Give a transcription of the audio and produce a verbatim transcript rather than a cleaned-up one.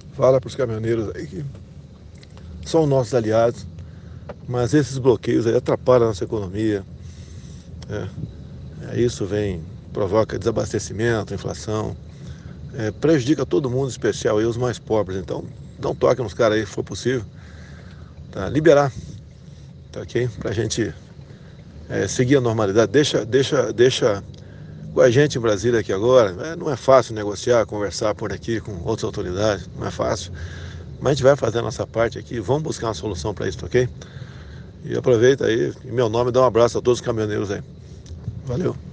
Fala para os caminhoneiros aí que são nossos aliados, mas esses bloqueios aí atrapalham a nossa economia. É, é, isso vem, provoca desabastecimento, inflação, é, prejudica todo mundo, em especial aí os mais pobres. Então, dá um toque nos caras aí, se for possível, tá? Liberar, tá ok? Pra gente é, seguir a normalidade. Deixa, deixa, deixa com a gente em Brasília aqui agora. É, não é fácil negociar, conversar por aqui com outras autoridades, não é fácil. Mas a gente vai fazer a nossa parte aqui, vamos buscar uma solução para isso, ok? E aproveita aí, em meu nome, dá um abraço a todos os caminhoneiros aí. Valeu.